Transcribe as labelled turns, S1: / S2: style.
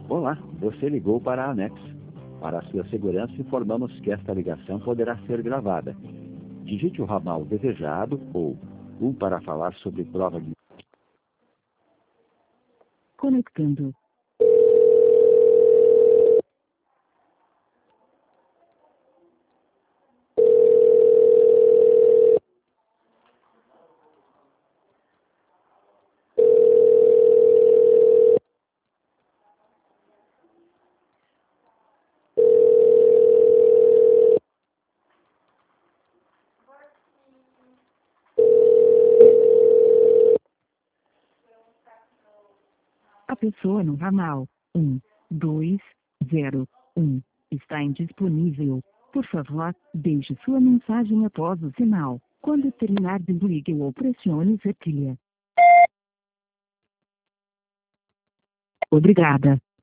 S1: Olá, você ligou para a Anex. Para a sua segurança, informamos que esta ligação poderá ser gravada. Digite o ramal desejado ou 1 para falar sobre prova de...
S2: Conectando. A pessoa no ramal 1201 está indisponível. Por favor, deixe sua mensagem após o sinal. Quando terminar, desligue ou pressione cerquilha. Obrigada.